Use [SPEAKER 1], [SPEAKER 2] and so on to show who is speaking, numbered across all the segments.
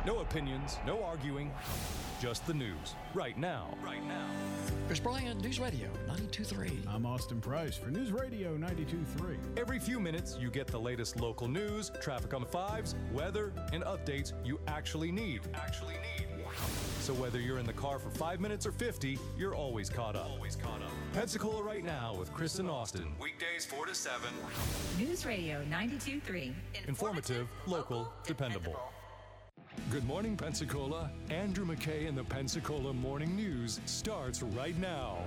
[SPEAKER 1] No opinions, no arguing, just the news. Right now.
[SPEAKER 2] Chris Bryant, News Radio 92.3.
[SPEAKER 3] I'm Austin Price for News Radio 92.3.
[SPEAKER 1] Every few minutes, you get the latest local news, traffic on the fives, weather, and updates you actually need. So whether you're in the car for 5 minutes or 50, you're always caught up. Pensacola Right Now with Chris and Austin. Weekdays 4 to 7.
[SPEAKER 4] News Radio 92.3.
[SPEAKER 1] Informative, local, dependable. Good morning, Pensacola. Andrew McKay and the Pensacola Morning News starts right now.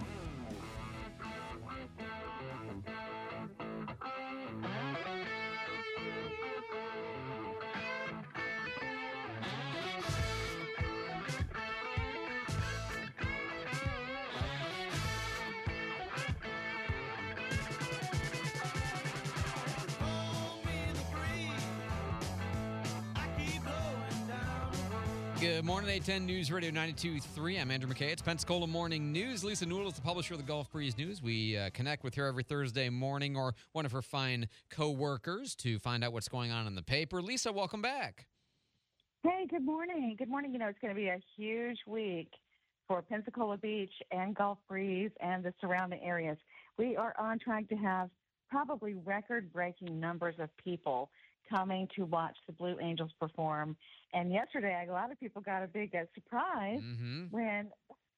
[SPEAKER 5] Good morning, 810 News Radio 92.3. I'm Andrew McKay. It's Pensacola Morning News. Lisa Newell is the publisher of the Gulf Breeze News. We connect with her every Thursday morning or one of her fine co-workers to find out what's going on in the paper. Lisa, welcome back.
[SPEAKER 6] Hey, good morning. Good morning. You know, it's going to be a huge week for Pensacola Beach and Gulf Breeze and the surrounding areas. We are on track to have probably record-breaking numbers of people coming to watch the Blue Angels perform. And yesterday, a lot of people got a big surprise when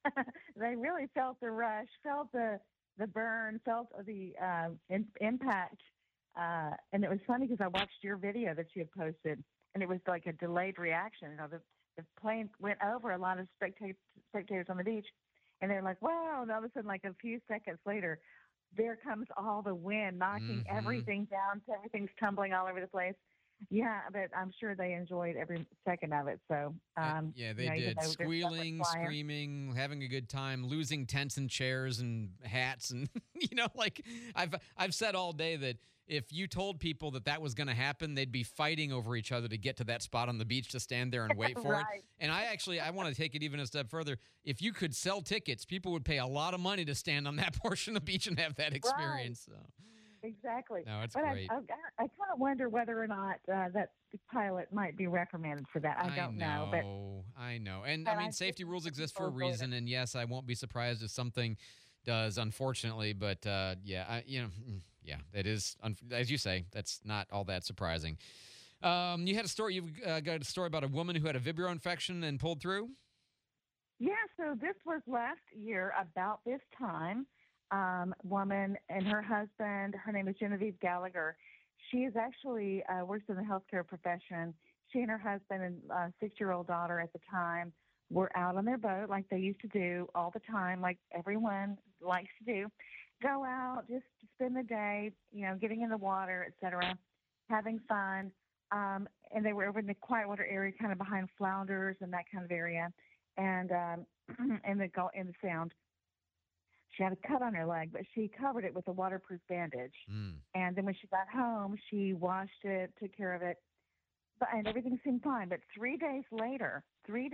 [SPEAKER 6] they really felt the rush, felt the burn, felt the impact. And it was funny because I watched your video that you had posted, and it was like a delayed reaction. You know, the plane went over a lot of spectators on the beach, and they're like, wow. And all of a sudden, like a few seconds later, there comes all the wind knocking everything down. Everything's tumbling all over the place. Yeah, but I'm sure they enjoyed every second of it. So,
[SPEAKER 5] yeah, they did. Squealing, screaming, having a good time, losing tents and chairs and hats. And, you know, like I've said all day that if you told people that was going to happen, they'd be fighting over each other to get to that spot on the beach to stand there and wait for
[SPEAKER 6] Right.
[SPEAKER 5] it. And I want to take it even a step further. If you could sell tickets, people would pay a lot of money to stand on that portion of the beach and have that experience.
[SPEAKER 6] Right.
[SPEAKER 5] So.
[SPEAKER 6] Exactly.
[SPEAKER 5] No, it's
[SPEAKER 6] but
[SPEAKER 5] great.
[SPEAKER 6] I kind of wonder whether or not that the pilot might be reprimanded for that. I don't know. But
[SPEAKER 5] I know. And I mean, safety rules exist for a reason. And yes, I won't be surprised if something does, unfortunately. But yeah, it is, as you say, that's not all that surprising. You had a story. You've got a story about a woman who had a Vibrio infection and pulled through?
[SPEAKER 6] Yeah, so this was last year about this time. Woman and her husband, her name is Genevieve Gallagher. She is actually works in the healthcare profession. She and her husband and 6-year-old daughter at the time were out on their boat like they used to do all the time, like everyone likes to do. Go out, just spend the day, you know, getting in the water, etc., having fun. And they were over in the quiet area, kind of behind flounders and that kind of area, and in the Sound. She had a cut on her leg, but she covered it with a waterproof bandage. And then when she got home, she washed it, took care of it, and everything seemed fine. But 3 days later,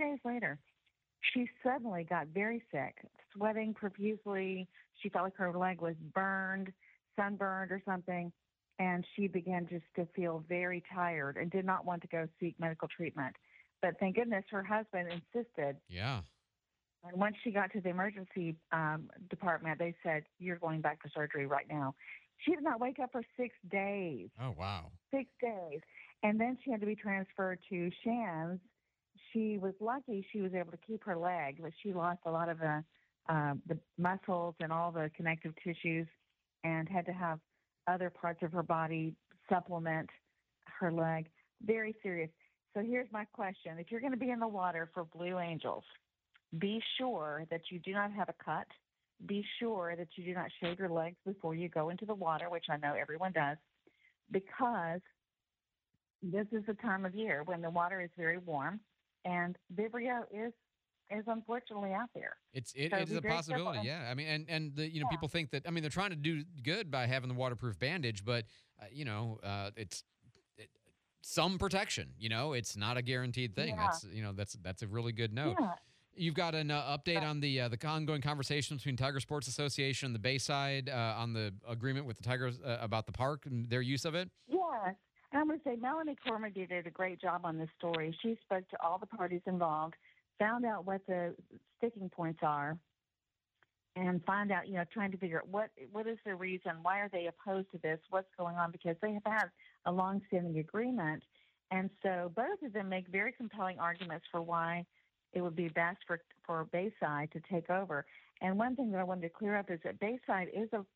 [SPEAKER 6] she suddenly got very sick, sweating profusely. She felt like her leg was sunburned or something, and she began just to feel very tired and did not want to go seek medical treatment. But thank goodness her husband insisted.
[SPEAKER 5] Yeah.
[SPEAKER 6] And once she got to the emergency department, they said, you're going back for surgery right now. She did not wake up for 6 days.
[SPEAKER 5] Oh, wow.
[SPEAKER 6] 6 days. And then she had to be transferred to Shands. She was lucky she was able to keep her leg, but she lost a lot of the muscles and all the connective tissues and had to have other parts of her body supplement her leg. Very serious. So here's my question. If you're going to be in the water for Blue Angels, be sure that you do not have a cut. Be sure that you do not shave your legs before you go into the water, which I know everyone does, because this is the time of year when the water is very warm, and Vibrio is unfortunately out there.
[SPEAKER 5] It is a possibility, yeah. I mean, and people think that, I mean, they're trying to do good by having the waterproof bandage, but, it's some protection. You know, it's not a guaranteed thing. Yeah. That's a really good note. Yeah. You've got an update on the ongoing conversation between Tiger Sports Association and the Bayside on the agreement with the Tigers about the park and their use of it?
[SPEAKER 6] Yes. And I'm going to say Melanie Cormer did a great job on this story. She spoke to all the parties involved, found out what the sticking points are, and find out, trying to figure out what is the reason, why are they opposed to this, what's going on, because they have had a long-standing agreement. And so both of them make very compelling arguments for why it would be best for Bayside to take over. And one thing that I wanted to clear up is that Bayside is a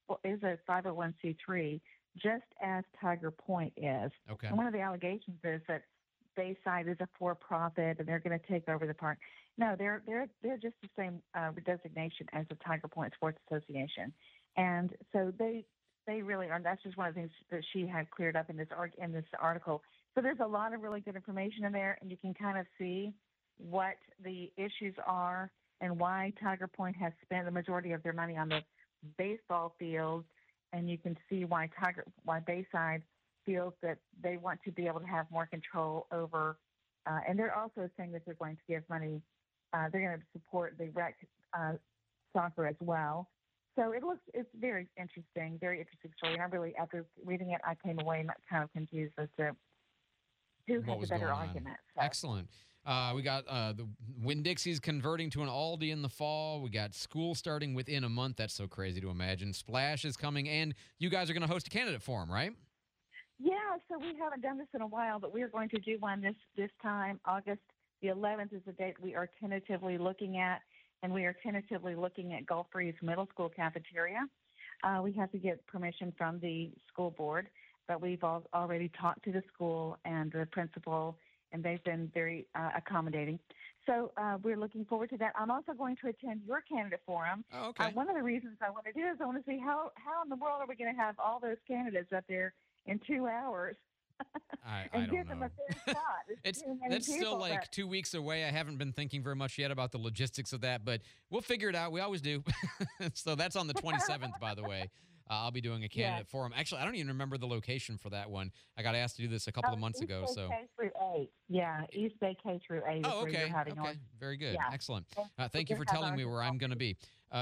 [SPEAKER 6] 501c3, just as Tiger Point is.
[SPEAKER 5] Okay.
[SPEAKER 6] And one of the allegations is that Bayside is a for-profit and they're going to take over the park. No, they're just the same designation as the Tiger Point Sports Association, and so they really are. That's just one of the things that she had cleared up in this article. So there's a lot of really good information in there, and you can kind of see what the issues are and why Tiger Point has spent the majority of their money on the baseball fields, and you can see why Bayside feels that they want to be able to have more control over. And they're also saying that they're going to give money. They're going to support the rec soccer as well. So it's very interesting story. And I really, after reading it, I came away kind of confused as to who has a better argument. So.
[SPEAKER 5] Excellent. We got the Winn-Dixie's converting to an Aldi in the fall. We got school starting within a month. That's so crazy to imagine. Splash is coming, and you guys are going to host a candidate forum, right?
[SPEAKER 6] Yeah, so we haven't done this in a while, but we are going to do one this time. August the 11th is the date we are tentatively looking at, and we are tentatively looking at Gulf Breeze Middle School cafeteria. We have to get permission from the school board, but we've already talked to the school and the principal, and they've been very accommodating. So we're looking forward to that. I'm also going to attend your candidate forum.
[SPEAKER 5] Oh, okay.
[SPEAKER 6] One of the reasons I want to do is I want to see how in the world are we going to have all those candidates up there in 2 hours
[SPEAKER 5] I
[SPEAKER 6] and
[SPEAKER 5] don't
[SPEAKER 6] give them
[SPEAKER 5] know.
[SPEAKER 6] a fair shot.
[SPEAKER 5] That's still like 2 weeks away. I haven't been thinking very much yet about the logistics of that, but we'll figure it out. We always do. So that's on the 27th, by the way. I'll be doing a candidate forum. Actually, I don't even remember the location for that one. I got asked to do this a couple of months ago.
[SPEAKER 6] East Bay K through 8. Yeah, East Bay K through 8 is
[SPEAKER 5] Oh,
[SPEAKER 6] where
[SPEAKER 5] okay.
[SPEAKER 6] you're having
[SPEAKER 5] Okay.
[SPEAKER 6] on.
[SPEAKER 5] Very good.
[SPEAKER 6] Yeah.
[SPEAKER 5] Excellent. Thank you for telling me where I'm going to be.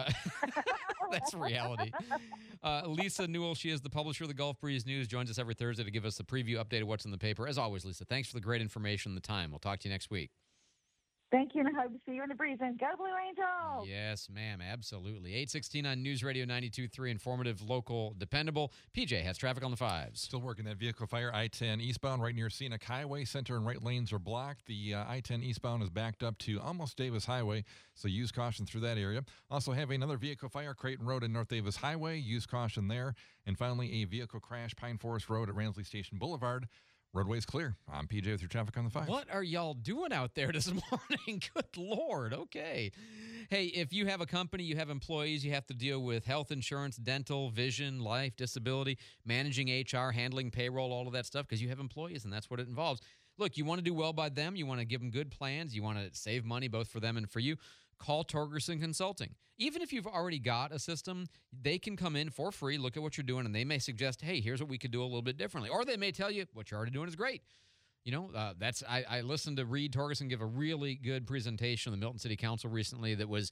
[SPEAKER 5] That's reality. Lisa Newell, she is the publisher of the Gulf Breeze News, joins us every Thursday to give us a preview update of what's in the paper. As always, Lisa, thanks for the great information and the time. We'll talk to you next week.
[SPEAKER 6] Thank you, and I hope to see you in the breeze. And go Blue Angels!
[SPEAKER 5] Yes, ma'am. Absolutely. 8:16 on News Radio 92.3, informative, local, dependable. PJ has traffic on the fives.
[SPEAKER 7] Still working that vehicle fire. I-10 eastbound right near Scenic Highway. Center and right lanes are blocked. The I-10 eastbound is backed up to almost Davis Highway, so use caution through that area. Also have another vehicle fire, Creighton Road and North Davis Highway. Use caution there. And finally, a vehicle crash, Pine Forest Road at Ransley Station Boulevard. Roadway's clear. I'm PJ with your traffic on the 5.
[SPEAKER 5] What are y'all doing out there this morning? Good Lord. Okay. Hey, if you have a company, you have employees, you have to deal with health insurance, dental, vision, life, disability, managing HR, handling payroll, all of that stuff, because you have employees, and that's what it involves. Look, you want to do well by them. You want to give them good plans. You want to save money both for them and for you. Call Torgerson Consulting. Even if you've already got a system, they can come in for free, look at what you're doing, and they may suggest, hey, here's what we could do a little bit differently. Or they may tell you what you're already doing is great. You know, I listened to Reed Torgerson give a really good presentation on the Milton City Council recently that was,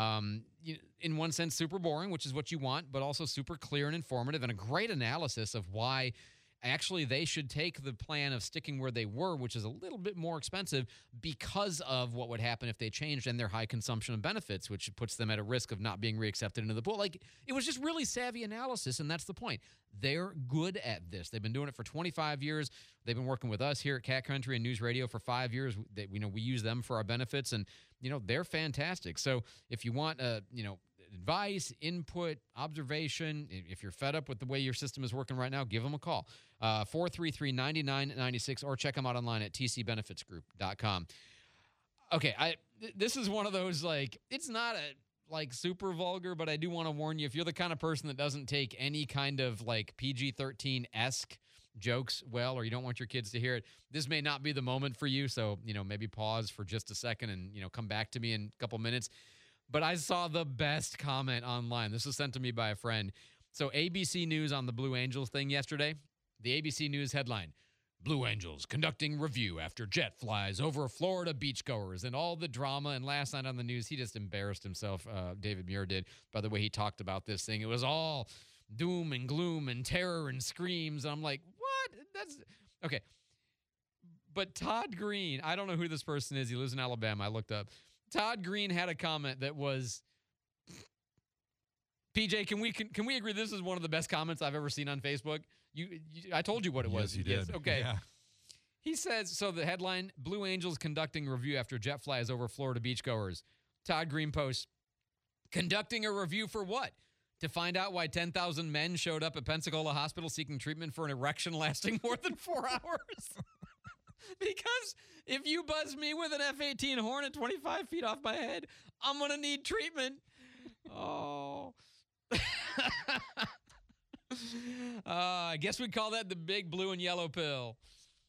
[SPEAKER 5] in one sense, super boring, which is what you want, but also super clear and informative, and a great analysis of why actually they should take the plan of sticking where they were, which is a little bit more expensive, because of what would happen if they changed and their high consumption of benefits, which puts them at a risk of not being reaccepted into the pool. Like, it was just really savvy analysis, and that's the point. They're good at this. They've been doing it for 25 years. They've been working with us here at Cat Country and News Radio for 5 years. We use them for our benefits, and they're fantastic. So if you want advice, input, observation, if you're fed up with the way your system is working right now, give them a call. 433-9996, or check them out online at tcbenefitsgroup.com. Okay, this is one of those, it's not super vulgar, but I do want to warn you, if you're the kind of person that doesn't take any kind of PG-13-esque jokes well, or you don't want your kids to hear it, this may not be the moment for you. So, maybe pause for just a second and, come back to me in a couple minutes. But I saw the best comment online. This was sent to me by a friend. So ABC News on the Blue Angels thing yesterday, the ABC News headline, Blue Angels conducting review after jet flies over Florida beachgoers, and all the drama. And last night on the news, he just embarrassed himself, David Muir did, by the way he talked about this thing. It was all doom and gloom and terror and screams. And I'm like, what? Okay. But Todd Green, I don't know who this person is. He lives in Alabama. I looked up. Todd Green had a comment that was, PJ, can we agree this is one of the best comments I've ever seen on Facebook? I told you what it was.
[SPEAKER 7] Yes, you did.
[SPEAKER 5] Okay.
[SPEAKER 7] Yeah.
[SPEAKER 5] He says, so the headline, Blue Angels conducting review after jet flies over Florida beachgoers. Todd Green posts, conducting a review for what? To find out why 10,000 men showed up at Pensacola Hospital seeking treatment for an erection lasting more than 4 hours? Because if you buzz me with an F-18 Hornet 25 feet off my head, I'm going to need treatment. Oh. I guess we'd call that the big blue and yellow pill.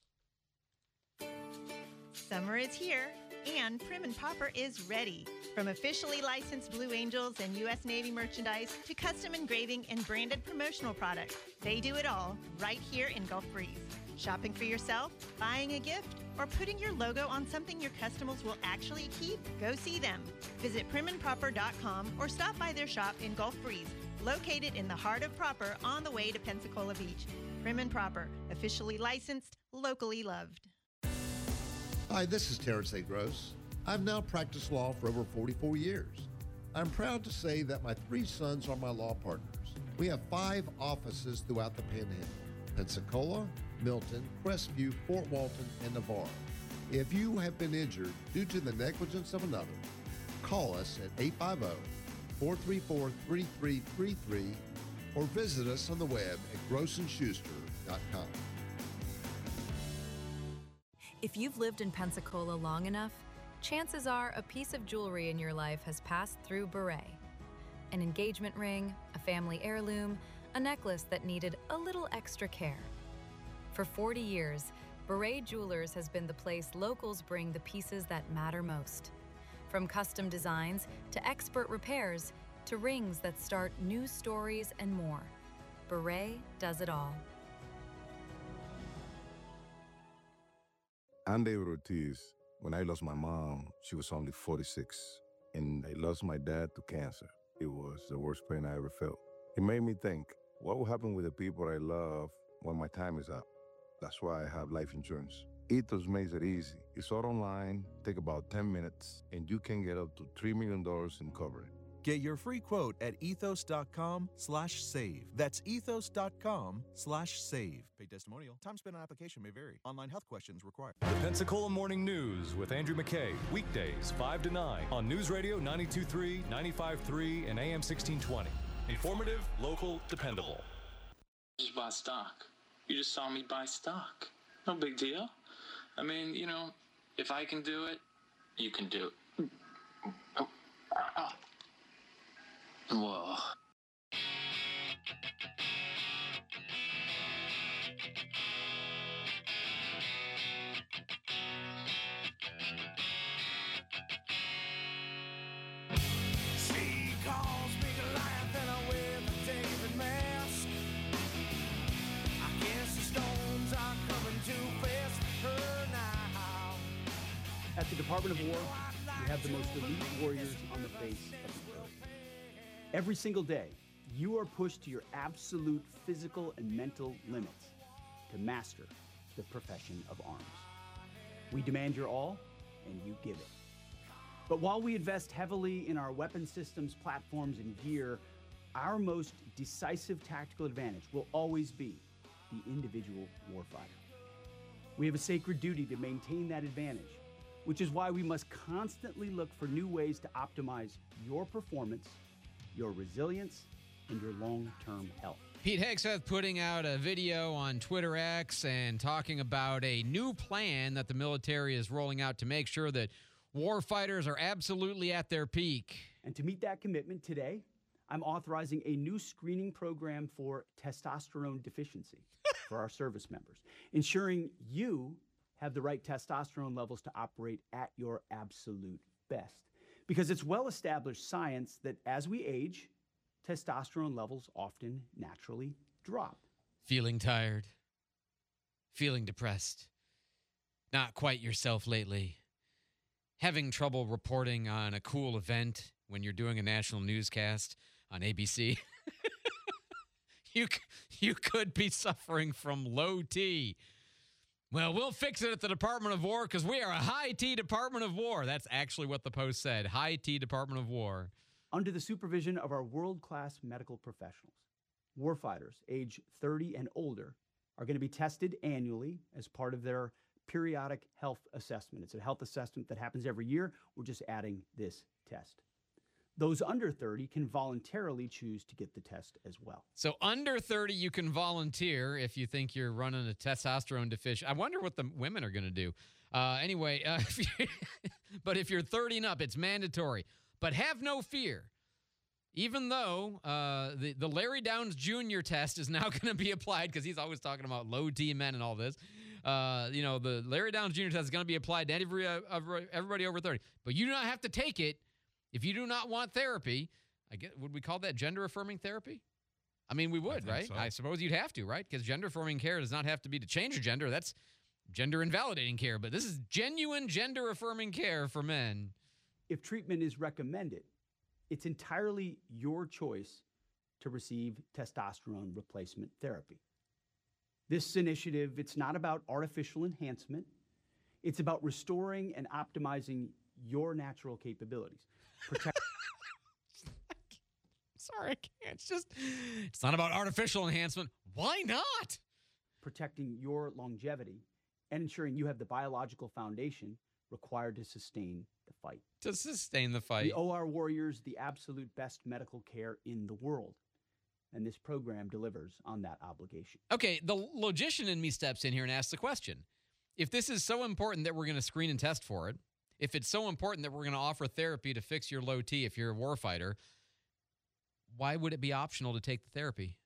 [SPEAKER 8] Summer is here, and Prim and Popper is ready. From officially licensed Blue Angels and U.S. Navy merchandise to custom engraving and branded promotional products, they do it all right here in Gulf Breeze. Shopping for yourself, buying a gift, or putting your logo on something your customers will actually keep? Go see them. Visit primandproper.com or stop by their shop in Gulf Breeze, located in the heart of Proper on the way to Pensacola Beach. Prim and Proper, officially licensed, locally loved.
[SPEAKER 9] Hi, this is Terrence A. Gross. I've now practiced law for over 44 years. I'm proud to say that my 3 sons are my law partners. We have 5 offices throughout the Panhandle: Pensacola, Milton, Crestview, Fort Walton, and Navarre. If you have been injured due to the negligence of another, call us at 850-434-3333 or visit us on the web at grossandschuster.com.
[SPEAKER 10] If you've lived in Pensacola long enough, chances are a piece of jewelry in your life has passed through Beret. An engagement ring, a family heirloom, a necklace that needed a little extra care. For 40 years, Beret Jewelers has been the place locals bring the pieces that matter most. From custom designs to expert repairs to rings that start new stories and more. Beret does it all.
[SPEAKER 11] I'm David Ortiz. When I lost my mom, she was only 46, and I lost my dad to cancer. It was the worst pain I ever felt. It made me think, what will happen with the people I love when my time is up? That's why I have life insurance. Ethos makes it easy. It's all online, take about 10 minutes, and you can get up to $3 million in coverage.
[SPEAKER 12] Get your free quote at ethos.com/save. That's ethos.com/save. Paid testimonial. Time spent on application may vary. Online health questions required.
[SPEAKER 1] The Pensacola Morning News with Andrew McKay. Weekdays 5 to 9 on News Radio 92.3, 95.3, and AM 1620. Informative, local, dependable.
[SPEAKER 13] Just buy stock. You just saw me buy stock. No big deal. I mean, you know, if I can do it, you can do it. Whoa.
[SPEAKER 14] She calls me Goliath and I wear the David mask. I guess the stones are coming too fast for her now.
[SPEAKER 15] At the Department of War, we have the most elite warriors on the face of the earth. Every single day, you are pushed to your absolute physical and mental limits to master the profession of arms. We demand your all, and you give it. But while we invest heavily in our weapon systems, platforms, and gear, our most decisive tactical advantage will always be the individual warfighter. We have a sacred duty to maintain that advantage, which is why we must constantly look for new ways to optimize your performance, your resilience, and your long-term health.
[SPEAKER 5] Pete Hegseth putting out a video on Twitter X and talking about a new plan that the military is rolling out to make sure that warfighters are absolutely at their peak.
[SPEAKER 15] And to meet that commitment today, I'm authorizing a new screening program for testosterone deficiency for our service members, ensuring you have the right testosterone levels to operate at your absolute best. Because it's well-established science that as we age, testosterone levels often naturally drop.
[SPEAKER 5] Feeling tired, feeling depressed, not quite yourself lately, having trouble reporting on a cool event when you're doing a national newscast on ABC. You could be suffering from low T. Well, we'll fix it at the Department of War because we are a high T Department of War. That's actually what the Post said. High T Department of War.
[SPEAKER 15] Under the supervision of our world-class medical professionals, warfighters age 30 and older are going to be tested annually as part of their periodic health assessment. It's a health assessment that happens every year. We're just adding this test. Those under 30 can voluntarily choose to get the test as well.
[SPEAKER 5] So under 30, you can volunteer if you think you're running a testosterone deficient. I wonder what the women are going to do. Anyway, but if you're 30 and up, it's mandatory. But have no fear. Even though the Larry Downs Jr. test is now going to be applied, because he's always talking about low T men and all this, the Larry Downs Jr. test is going to be applied to everybody over 30. But you do not have to take it if you do not want therapy. Would we call that gender-affirming therapy? I mean, we would, right? So. I suppose you'd have to, right? Because gender-affirming care does not have to be to change your gender. That's gender-invalidating care. But this is genuine gender-affirming care for men.
[SPEAKER 15] If treatment is recommended, it's entirely your choice to receive testosterone replacement therapy. This initiative, it's not about artificial enhancement. It's about restoring and optimizing your natural capabilities.
[SPEAKER 5] Sorry, I can't. It's not about artificial enhancement. Why not?
[SPEAKER 15] Protecting your longevity and ensuring you have the biological foundation required to sustain the fight.
[SPEAKER 5] To sustain the fight.
[SPEAKER 15] We owe our warriors the absolute best medical care in the world, and this program delivers on that obligation.
[SPEAKER 5] Okay, the logician in me steps in here and asks the question. If this is so important that we're going to screen and test for it, if it's so important that we're going to offer therapy to fix your low T if you're a warfighter, why would it be optional to take the therapy?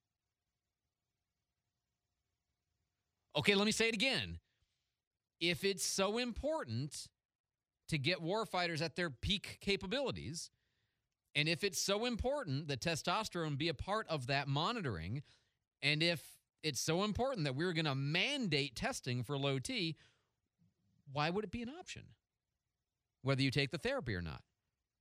[SPEAKER 5] Okay, let me say it again. If it's so important to get warfighters at their peak capabilities, and if it's so important that testosterone be a part of that monitoring, and if it's so important that we're going to mandate testing for low T, why would it be an option, whether you take the therapy or not?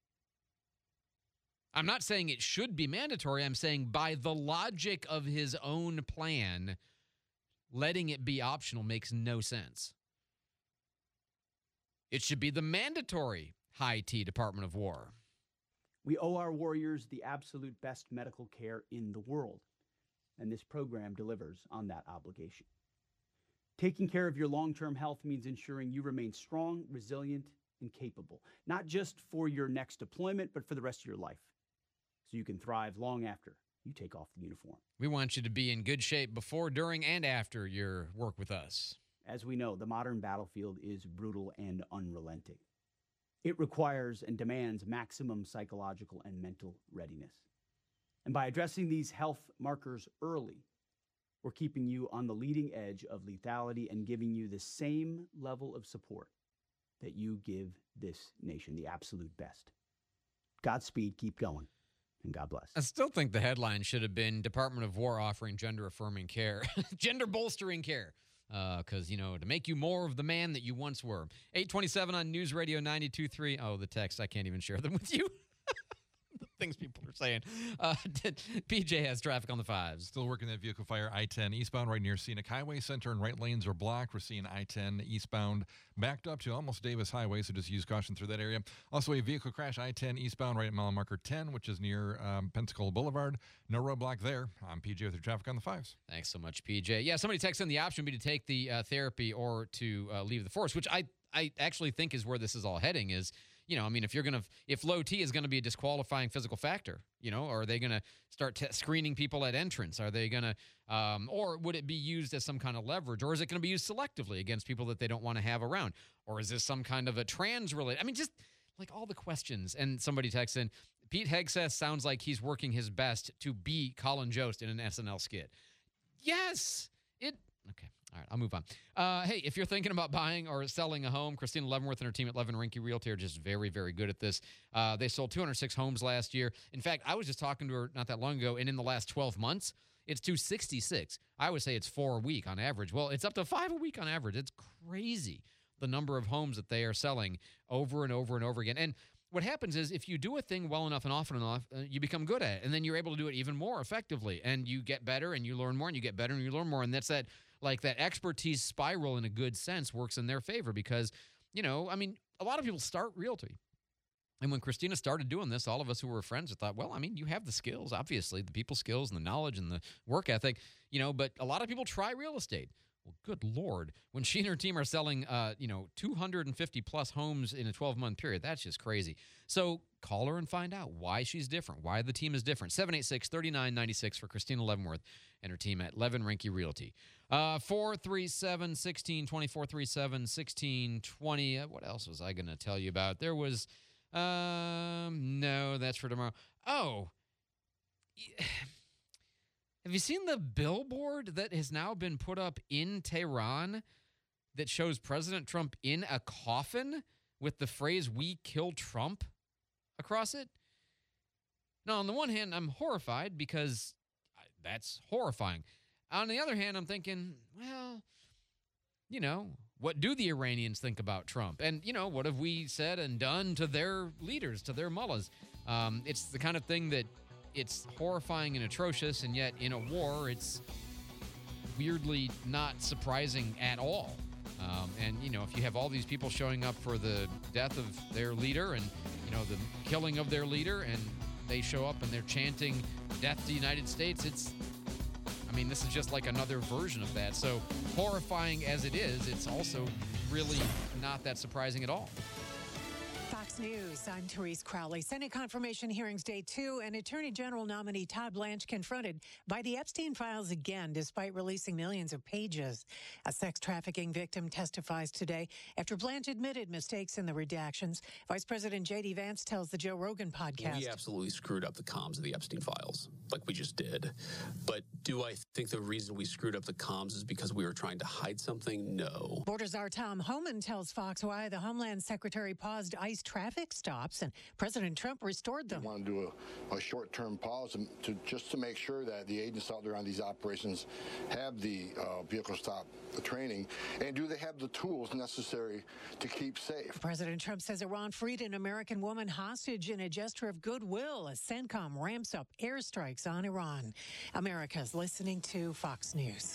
[SPEAKER 5] I'm not saying it should be mandatory. I'm saying by the logic of his own plan, letting it be optional makes no sense. It should be the mandatory high T Department of War.
[SPEAKER 15] We owe our warriors the absolute best medical care in the world, and this program delivers on that obligation. Taking care of your long-term health means ensuring you remain strong, resilient, and capable, not just for your next deployment, but for the rest of your life, so you can thrive long after you take off the uniform.
[SPEAKER 5] We want you to be in good shape before, during, and after your work with us.
[SPEAKER 15] As we know, the modern battlefield is brutal and unrelenting. It requires and demands maximum psychological and mental readiness. And by addressing these health markers early, we're keeping you on the leading edge of lethality and giving you the same level of support that you give this nation, the absolute best. Godspeed, keep going, and God bless.
[SPEAKER 5] I still think the headline should have been Department of War offering gender-affirming care, gender-bolstering care. Because, to make you more of the man that you once were. 827 on News Radio 92.3. Oh, the text. I can't even share them with you. The things people are saying. PJ has traffic on the fives.
[SPEAKER 7] Still working that vehicle fire. I-10 eastbound right near Scenic Highway Center and right lanes are blocked. We're seeing I-10 eastbound backed up to almost Davis Highway, so just use caution through that area. Also, a vehicle crash I-10 eastbound right at mile marker 10, which is near Pensacola Boulevard. No roadblock there. I'm PJ with your traffic on the fives.
[SPEAKER 5] Thanks so much, PJ. Yeah, somebody texted in the option would be to take the therapy or to leave the force, which I actually think is where this is all heading is, if low T is going to be a disqualifying physical factor, are they going to start screening people at entrance? Are they going to, or would it be used as some kind of leverage? Or is it going to be used selectively against people that they don't want to have around? Or is this some kind of a trans-related? Just like all the questions. And somebody texts in, Pete Hegseth sounds like he's working his best to be Colin Jost in an SNL skit. Yes! Okay. All right, I'll move on. Hey, if you're thinking about buying or selling a home, Christina Leavenworth and her team at Levin Rinke Realty are just very, very good at this. They sold 206 homes last year. In fact, I was just talking to her not that long ago, and in the last 12 months, it's 266. I would say it's 4 a week on average. Well, it's up to 5 a week on average. It's crazy, the number of homes that they are selling over and over and over again. And what happens is if you do a thing well enough and often enough, you become good at it, and then you're able to do it even more effectively, and you get better, and you learn more, and you get better, and you learn more, and that's that like that expertise spiral in a good sense works in their favor because, you know, I mean, a lot of people start realty. And when Christina started doing this, all of us who were friends thought, well, I mean, you have the skills, obviously, the people skills and the knowledge and the work ethic, you know, but a lot of people try real estate. Well, good Lord. When she and her team are selling, 250 plus homes in a 12-month period, that's just crazy. So call her and find out why she's different, why the team is different. 786-3996 for Christina Leavenworth and her team at Levin Rinke Realty. 437-1620, 437-1620. What else was I going to tell you about? There was... no, that's for tomorrow. Oh, have you seen the billboard that has now been put up in Tehran that shows President Trump in a coffin with the phrase, "We kill Trump" across it? Now, on the one hand, I'm horrified because that's horrifying. On the other hand, I'm thinking, well, you know, what do the Iranians think about Trump? And, you know, what have we said and done to their leaders, to their mullahs? It's the kind of thing that it's horrifying and atrocious, and yet in a war, it's weirdly not surprising at all. And, you know, if you have all these people showing up for the death of their leader and, you know, the killing of their leader, and they show up and they're chanting death to the United States, this is just like another version of that. So horrifying as it is, it's also really not that surprising at all.
[SPEAKER 16] Fox News, I'm Therese Crowley. Senate confirmation hearings day 2, and Attorney General nominee Todd Blanche confronted by the Epstein files again, despite releasing millions of pages. A sex trafficking victim testifies today after Blanche admitted mistakes in the redactions. Vice President J.D. Vance tells the Joe Rogan podcast.
[SPEAKER 17] We absolutely screwed up the comms of the Epstein files, like we just did. But do I think the reason we screwed up the comms is because we were trying to hide something? No.
[SPEAKER 16] Border czar Tom Homan tells Fox why the Homeland Secretary paused ICE traffic stops and President Trump restored them.
[SPEAKER 18] We want to do a short-term pause just to make sure that the agents out there on these operations have the vehicle stop training, and do they have the tools necessary to keep safe.
[SPEAKER 16] President Trump says Iran freed an American woman hostage in a gesture of goodwill as CENTCOM ramps up airstrikes on Iran. America's listening to Fox News.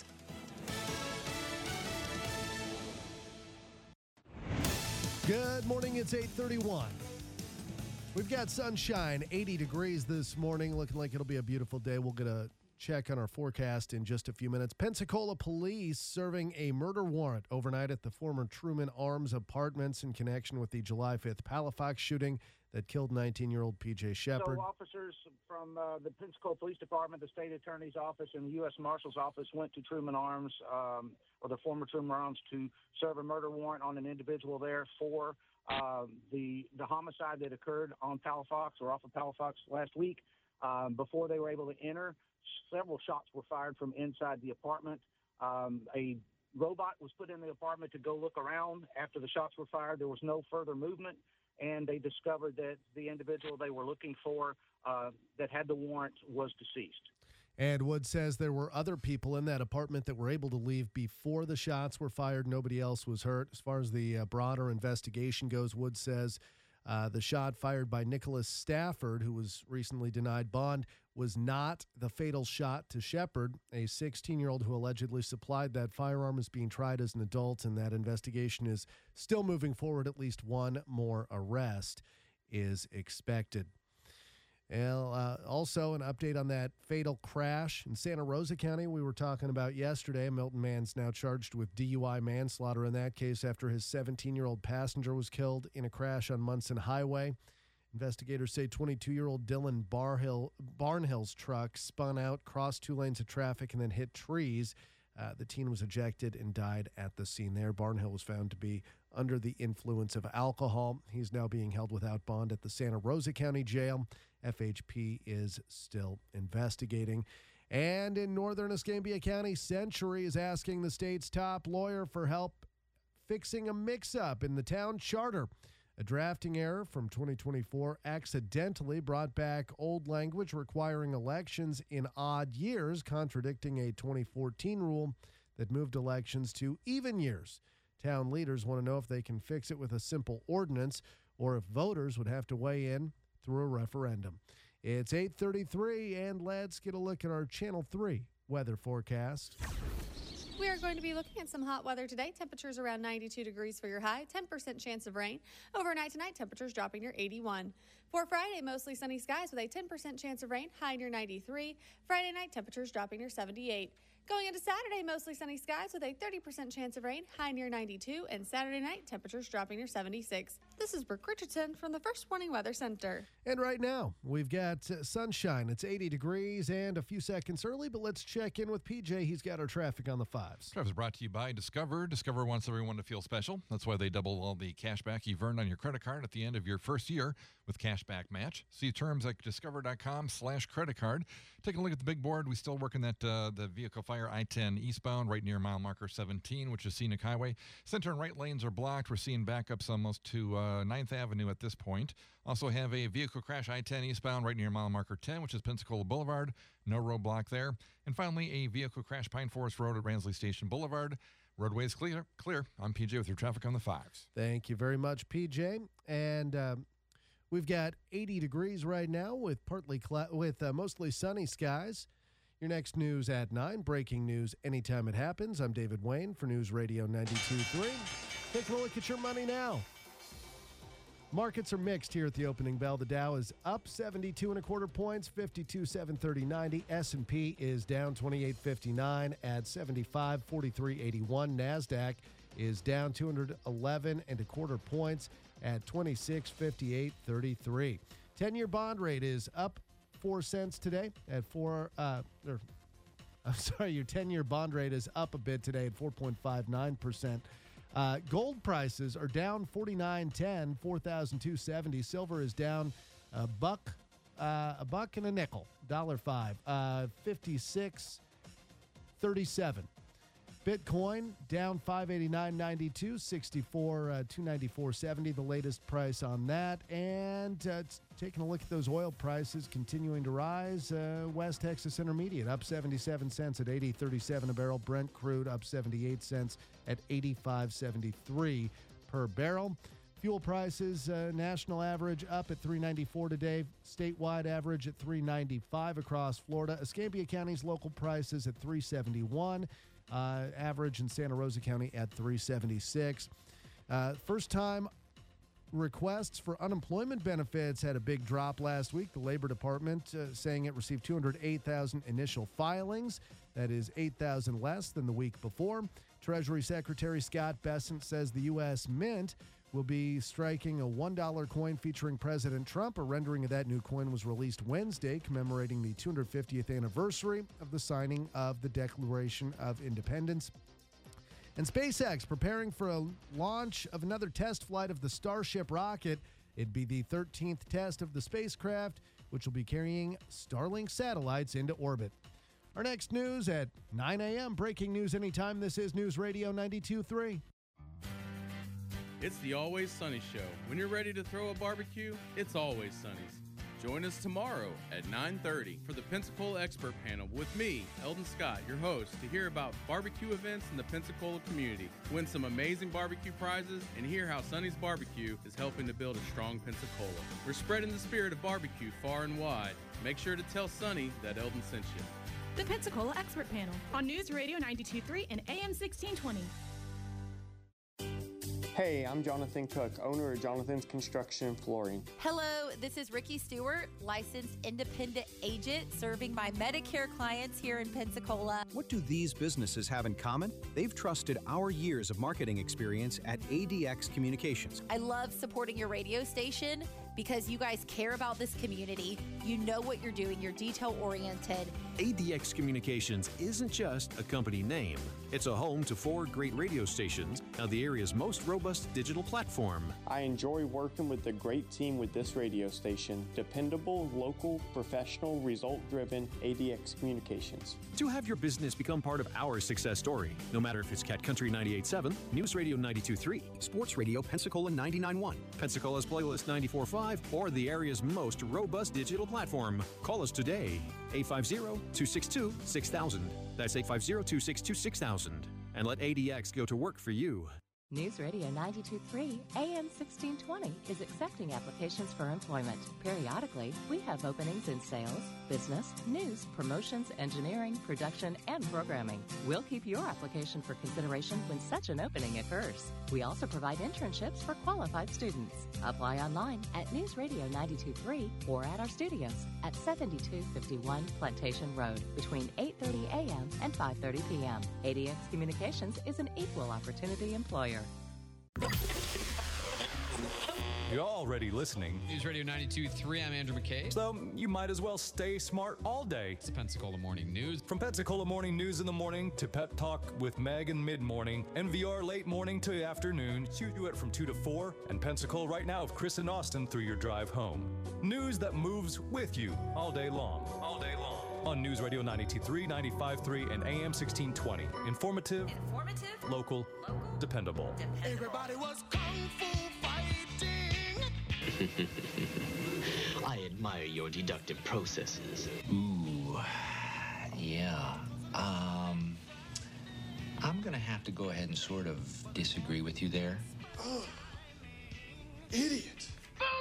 [SPEAKER 19] Good morning, it's 8:31. We've got sunshine, 80 degrees this morning, looking like it'll be a beautiful day. We'll get a check on our forecast in just a few minutes. Pensacola police serving a murder warrant overnight at the former Truman Arms Apartments in connection with the July 5th Palafox shooting that killed 19-year-old P.J. Shepard.
[SPEAKER 20] So officers from the Pensacola Police Department, the State Attorney's Office, and the U.S. Marshal's Office went to Truman Arms, or the former Truman Arms, to serve a murder warrant on an individual there for the homicide that occurred on Palafox, or off of Palafox last week. Before they were able to enter, several shots were fired from inside the apartment. A robot was put in the apartment to go look around. After the shots were fired, there was no further movement, and they discovered that the individual they were looking for that had the warrant was deceased.
[SPEAKER 19] And Wood says there were other people in that apartment that were able to leave before the shots were fired. Nobody else was hurt. As far as the broader investigation goes, Wood says the shot fired by Nicholas Stafford, who was recently denied bond, was not the fatal shot to Shepard. A 16-year-old who allegedly supplied that firearm is being tried as an adult, and that investigation is still moving forward. At least one more arrest is expected. Well, also an update on that fatal crash in Santa Rosa County we were talking about yesterday. A Milton man's now charged with DUI manslaughter in that case after his 17-year-old passenger was killed in a crash on Munson Highway. Investigators say 22-year-old Dylan Barnhill's truck spun out, crossed 2 lanes of traffic, and then hit trees. The teen was ejected and died at the scene there. Barnhill was found to be under the influence of alcohol. He's now being held without bond at the Santa Rosa County Jail. FHP is still investigating. And in northern Escambia County, Century is asking the state's top lawyer for help fixing a mix-up in the town charter. A drafting error from 2024 accidentally brought back old language requiring elections in odd years, contradicting a 2014 rule that moved elections to even years. Town leaders want to know if they can fix it with a simple ordinance or if voters would have to weigh in through a referendum. It's 8:33, and let's get a look at our Channel 3 weather forecast.
[SPEAKER 21] We are going to be looking at some hot weather today. Temperatures around 92 degrees for your high, 10% chance of rain. Overnight tonight, temperatures dropping near 81. For Friday, mostly sunny skies with a 10% chance of rain, high near 93. Friday night, temperatures dropping near 78. Going into Saturday, mostly sunny skies with a 30% chance of rain, high near 92. And Saturday night, temperatures dropping near 76. This is Brooke Richardson from the First Warning Weather Center.
[SPEAKER 19] And right now, we've got sunshine. It's 80 degrees and a few seconds early, but let's check in with PJ. He's got our traffic on the 5s.
[SPEAKER 7] Traffic is brought to you by Discover. Discover wants everyone to feel special. That's why they double all the cash back you've earned on your credit card at the end of your first year with Cashback Match. See terms at discover.com/credit card. Taking a look at the big board, we still working that the vehicle fire I-10 eastbound right near mile marker 17, which is Scenic Highway. Center and right lanes are blocked. We're seeing backups almost to 9th Avenue at this point. Also have a vehicle crash I-10 eastbound right near mile marker 10, which is Pensacola Boulevard. No roadblock there. And finally, a vehicle crash Pine Forest Road at Ransley Station Boulevard. Roadways clear. I'm PJ with your traffic on the 5s.
[SPEAKER 19] Thank you very much, PJ. And we've got 80 degrees right now with mostly sunny skies. Your next news at 9. Breaking news anytime it happens. I'm David Wayne for News Radio 92.3. Taking a look at your money now. Markets are mixed here at the opening bell. The Dow is up 72.25 points, 52,730.90. S&P is down 28.59 at 75.43.81. Nasdaq is down 211.25 points at 26.58.33. 10-year bond rate is up 4 cents today at your 10-year bond rate is up a bit today at 4.59%. Gold prices are down $49.10, $4,270. Silver is down a buck and a nickel, $1.05, 56.37. Bitcoin down $589.92, 294.70, the latest price on that. And taking a look at those oil prices continuing to rise. West Texas Intermediate up 77 cents at 80.37 a barrel. Brent crude up 78 cents at 85.73 per barrel. Fuel prices, national average up at $3.94 today. Statewide average at $3.95 across Florida. Escambia County's local prices at $3.71. Average in Santa Rosa County at $3.76. First-time requests for unemployment benefits had a big drop last week. The Labor Department saying it received 208,000 initial filings. That is 8,000 less than the week before. Treasury Secretary Scott Bessent says the U.S. Mint will be striking a $1 coin featuring President Trump. A rendering of that new coin was released Wednesday, commemorating the 250th anniversary of the signing of the Declaration of Independence. And SpaceX preparing for a launch of another test flight of the Starship rocket. It'd be the 13th test of the spacecraft, which will be carrying Starlink satellites into orbit. Our next news at 9 a.m. Breaking news anytime. This is News Radio 92.3.
[SPEAKER 22] It's the Always Sunny Show. When you're ready to throw a barbecue, it's Always Sunny's. Join us tomorrow at 9:30 for the Pensacola Expert Panel with me, Eldon Scott, your host, to hear about barbecue events in the Pensacola community, win some amazing barbecue prizes, and hear how Sunny's Barbecue is helping to build a strong Pensacola. We're spreading the spirit of barbecue far and wide. Make sure to tell Sunny that Eldon sent you.
[SPEAKER 23] The Pensacola Expert Panel on News Radio 92.3 and AM 1620.
[SPEAKER 24] Hey, I'm Jonathan Cook, owner of Jonathan's Construction and Flooring.
[SPEAKER 25] Hello, this is Ricky Stewart, licensed independent agent serving my Medicare clients here in Pensacola.
[SPEAKER 26] What do these businesses have in common? They've trusted our years of marketing experience at ADX Communications.
[SPEAKER 25] I love supporting your radio station because you guys care about this community. You know what you're doing. You're detail-oriented.
[SPEAKER 27] ADX Communications isn't just a company name. It's a home to 4 great radio stations, now the area's most robust digital platform.
[SPEAKER 24] I enjoy working with the great team with this radio station. Dependable, local, professional, result-driven ADX Communications.
[SPEAKER 27] To have your business become part of our success story, no matter if it's Cat Country 98.7, News Radio 92.3,
[SPEAKER 26] Sports Radio Pensacola 99.1,
[SPEAKER 27] Pensacola's Playlist 94.5, or the area's most robust digital platform. Call us today, 850-262-6000. That's 850-262-6000. And let ADX go to work for you.
[SPEAKER 2] News Radio 92.3 AM 1620 is accepting applications for employment. Periodically, we have openings in sales, business, news, promotions, engineering, production, and programming. We'll keep your application for consideration when such an opening occurs. We also provide internships for qualified students. Apply online at News Radio 92.3 or at our studios at 7251 Plantation Road between 8:30 a.m. and 5:30 p.m. ADX Communications is an equal opportunity employer.
[SPEAKER 1] You're already listening.
[SPEAKER 5] News Radio 92.3, I'm Andrew McKay.
[SPEAKER 1] So you might as well stay smart all day.
[SPEAKER 5] It's the Pensacola Morning News.
[SPEAKER 1] From Pensacola Morning News in the morning to Pep Talk with Meg in mid-morning, NVR late morning to afternoon, you do it from 2 to 4, and Pensacola right now with Chris and Austin through your drive home. News that moves with you all day long. All day long. On News Radio 92.3, 95.3, and AM 1620. Informative, local, dependable.
[SPEAKER 14] Everybody was kung fu fighting.
[SPEAKER 3] I admire your deductive processes. Ooh, yeah. I'm gonna have to go ahead and sort of disagree with you there.
[SPEAKER 14] Oh, idiot.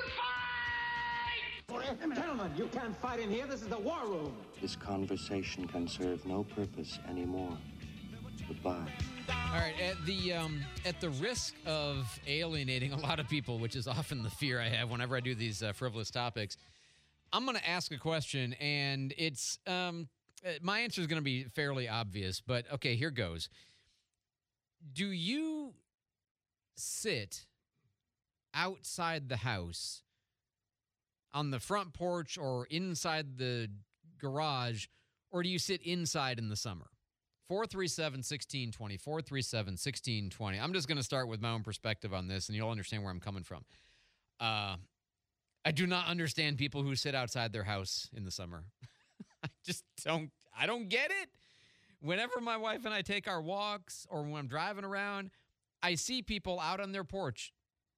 [SPEAKER 4] Gentlemen, you can't fight in here. This is the war room.
[SPEAKER 6] This conversation can serve no purpose anymore. Goodbye.
[SPEAKER 5] All right, at the risk of alienating a lot of people, which is often the fear I have whenever I do these frivolous topics, I'm going to ask a question, and it's my answer is going to be fairly obvious, but okay, here goes. Do you sit outside the house on the front porch or inside the garage, or do you sit inside in the summer? 437-1620, 437-1620. I'm just going to start with my own perspective on this, and you'll understand where I'm coming from. I do not understand people who sit outside their house in the summer. I don't get it. Whenever my wife and I take our walks or when I'm driving around, I see people out on their porch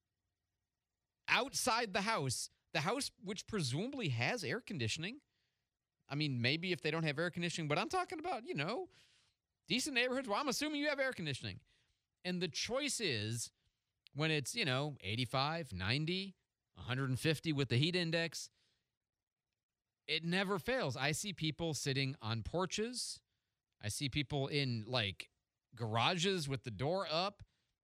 [SPEAKER 5] outside the house which presumably has air conditioning. I mean, maybe if they don't have air conditioning, but I'm talking about, decent neighborhoods where I'm assuming you have air conditioning. And the choice is when it's, 85, 90, 150 with the heat index, it never fails. I see people sitting on porches. I see people in garages with the door up,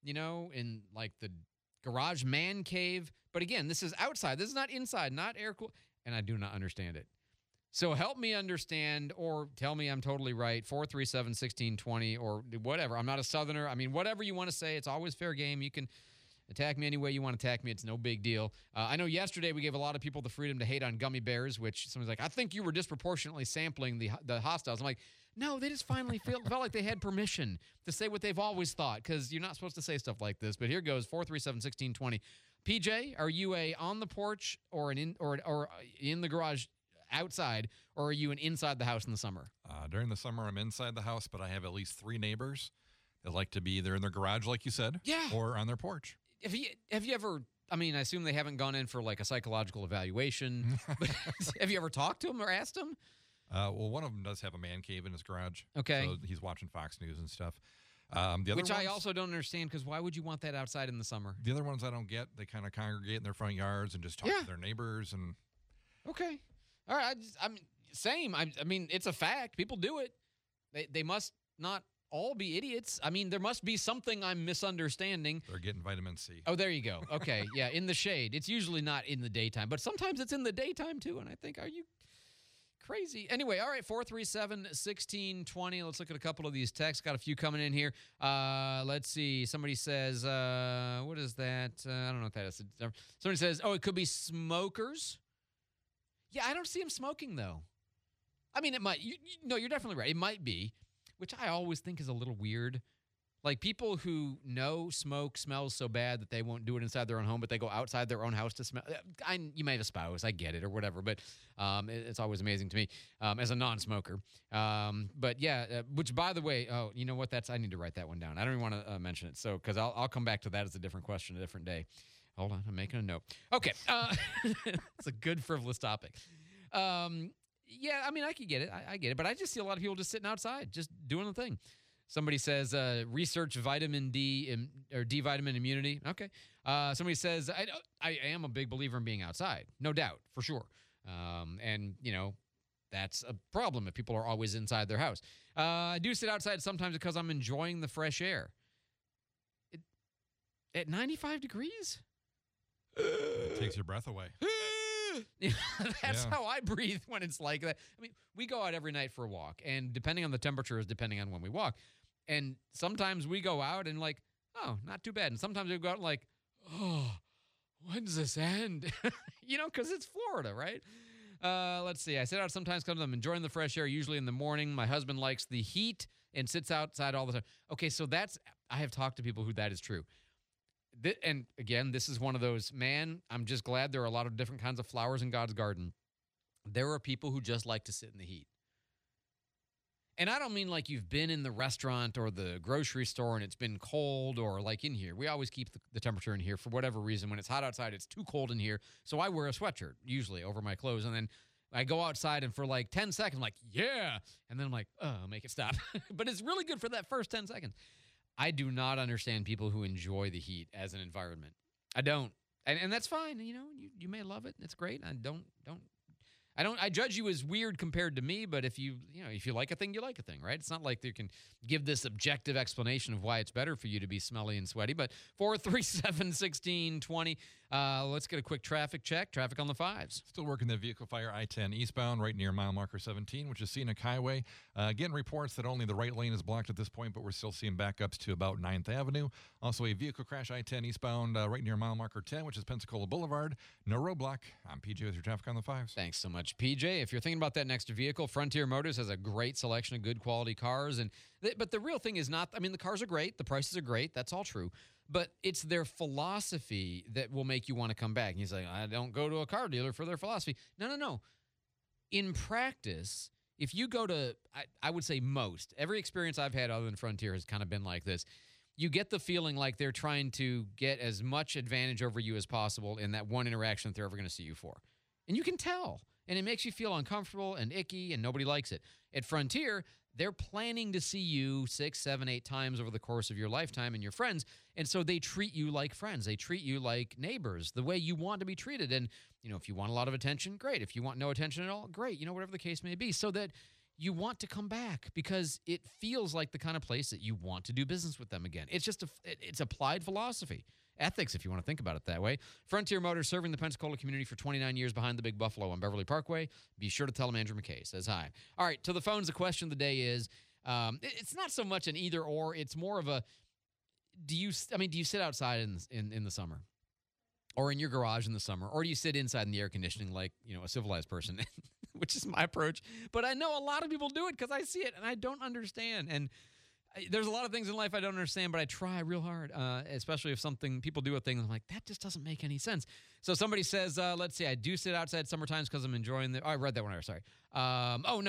[SPEAKER 5] in the garage man cave. But again, this is outside. This is not inside, not air cool. And I do not understand it. So help me understand or tell me I'm totally right. 437-1620 or whatever. I'm not a Southerner. I mean, whatever you want to say, it's always fair game. You can attack me any way you want to attack me. It's no big deal. I know yesterday we gave a lot of people the freedom to hate on gummy bears, which somebody's like, I think you were disproportionately sampling the hostiles. I'm like, no, they just finally felt like they had permission to say what they've always thought, because you're not supposed to say stuff like this. But here goes, 437-1620. PJ, are you on the porch or in the garage outside, or are you inside the house in the summer?
[SPEAKER 7] During the summer, I'm inside the house, but I have at least 3 neighbors that like to be either in their garage, like you said, or on their porch.
[SPEAKER 5] Have you ever, I assume they haven't gone in for a psychological evaluation, but have you ever talked to them or asked them?
[SPEAKER 7] Well, one of them does have a man cave in his garage.
[SPEAKER 5] Okay.
[SPEAKER 7] So he's watching Fox News and stuff.
[SPEAKER 5] Which I also don't understand, because why would you want that outside in the summer?
[SPEAKER 7] The other ones I don't get. They kind of congregate in their front yards and just talk to their neighbors. And
[SPEAKER 5] okay. All right. Same. It's a fact. People do it. They must not all be idiots. There must be something I'm misunderstanding.
[SPEAKER 7] They're getting vitamin C.
[SPEAKER 5] Oh, there you go. Okay. Yeah, in the shade. It's usually not in the daytime, but sometimes it's in the daytime too. And I think, are you crazy? Anyway, all right, 437-1620. Let's look at a couple of these texts. Got a few coming in here. Let's see. Somebody says, what is that? I don't know what that is. Somebody says, it could be smokers. Yeah, I don't see them smoking, though. It might. You're definitely right. It might be, which I always think is a little weird. Like people who know smoke smells so bad that they won't do it inside their own home, but they go outside their own house to smell. You may have a spouse, I get it, or whatever, but it's always amazing to me as a non-smoker. But yeah, which by the way, you know what? I need to write that one down. I don't even want to mention it, so because I'll come back to that as a different question, a different day. Hold on, I'm making a note. Okay, it's a good frivolous topic. Yeah, I could get it. I get it, but I just see a lot of people just sitting outside, just doing the thing. Somebody says research vitamin D or D vitamin immunity. Okay. Somebody says I am a big believer in being outside, no doubt, for sure. And that's a problem if people are always inside their house. I do sit outside sometimes because I'm enjoying the fresh air. At 95 degrees,
[SPEAKER 7] It takes your breath away.
[SPEAKER 5] That's how I breathe when it's like that. I mean, we go out every night for a walk, and depending on the temperature is depending on when we walk. And sometimes we go out and like, oh, not too bad. And sometimes we go out and like, oh, when does this end? Because it's Florida, right? Let's see. I sit out sometimes because I'm enjoying the fresh air, usually in the morning. My husband likes the heat and sits outside all the time. Okay, so I have talked to people who that is true. And again, this is one of those, man, I'm just glad there are a lot of different kinds of flowers in God's garden. There are people who just like to sit in the heat. And I don't mean like you've been in the restaurant or the grocery store and it's been cold, or like in here. We always keep the temperature in here for whatever reason. When it's hot outside, it's too cold in here. So I wear a sweatshirt usually over my clothes. And then I go outside and for like 10 seconds, I'm like, yeah. And then I'm like, oh, make it stop. But it's really good for that first 10 seconds. I do not understand people who enjoy the heat as an environment. I don't. And that's fine. You may love it. It's great. I judge you as weird compared to me, but if you like a thing, you like a thing, right? It's not like you can give this objective explanation of why it's better for you to be smelly and sweaty. But 437-1620, let's get a quick traffic check. Traffic on the fives.
[SPEAKER 7] Still working the vehicle fire I-10 eastbound right near mile marker 17, which is Scenic Highway. Again, reports that only the right lane is blocked at this point, but we're still seeing backups to about 9th Avenue. Also, a vehicle crash I-10 eastbound right near mile marker 10, which is Pensacola Boulevard. No roadblock. I'm PJ with your traffic on the fives.
[SPEAKER 5] Thanks so much, PJ. If you're thinking about that next vehicle, Frontier Motors has a great selection of good quality cars. But the real thing is not, the cars are great. The prices are great. That's all true. But it's their philosophy that will make you want to come back. And he's like, I don't go to a car dealer for their philosophy. No. In practice, if you go to, I would say every experience I've had other than Frontier has kind of been like this. You get the feeling like they're trying to get as much advantage over you as possible in that one interaction that they're ever going to see you for. And you can tell. And it makes you feel uncomfortable and icky, and nobody likes it. At Frontier, they're planning to see you 6, 7, 8 times over the course of your lifetime and your friends. And so they treat you like friends. They treat you like neighbors, the way you want to be treated. And, if you want a lot of attention, great. If you want no attention at all, great. Whatever the case may be. So that you want to come back because it feels like the kind of place that you want to do business with them again. It's just it's applied philosophy. Ethics, if you want to think about it that way. Frontier Motors, serving the Pensacola community for 29 years behind the Big Buffalo on Beverly Parkway. Be sure to tell them Andrew McKay says hi. All right, to the phones, the question of the day is, it's not so much an either or, it's more of a, do you sit outside in the summer? Or in your garage in the summer? Or do you sit inside in the air conditioning like, a civilized person? Which is my approach. But I know a lot of people do it because I see it and I don't understand. And there's a lot of things in life I don't understand, but I try real hard, especially if people do a thing, I'm like, that just doesn't make any sense. So somebody says, let's see, I do sit outside summertimes because I'm enjoying I read that one, sorry. On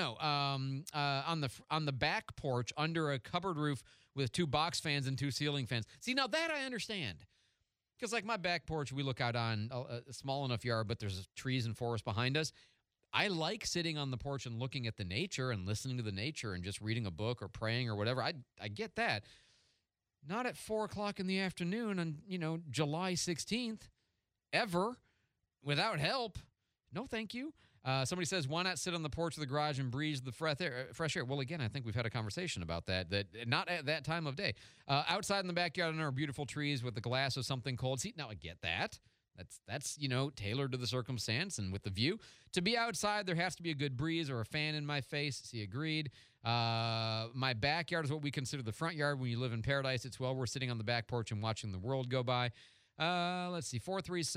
[SPEAKER 5] the back porch under a cupboard roof with 2 box fans and 2 ceiling fans. See, now that I understand. Because like my back porch, we look out on a small enough yard, but there's trees and forest behind us. I like sitting on the porch and looking at the nature and listening to the nature and just reading a book or praying or whatever. I get that. Not at 4:00 in the afternoon on, July 16th, ever, without help. No, thank you. Somebody says, why not sit on the porch of the garage and breathe the fresh air? Well, again, I think we've had a conversation about that not at that time of day. Outside in the backyard under our beautiful trees with a glass of something cold. See, now I get that. That's tailored to the circumstance and with the view. To be outside, there has to be a good breeze or a fan in my face. See, agreed. My backyard is what we consider the front yard. When you live in paradise, it's we're sitting on the back porch and watching the world go by. Let's see,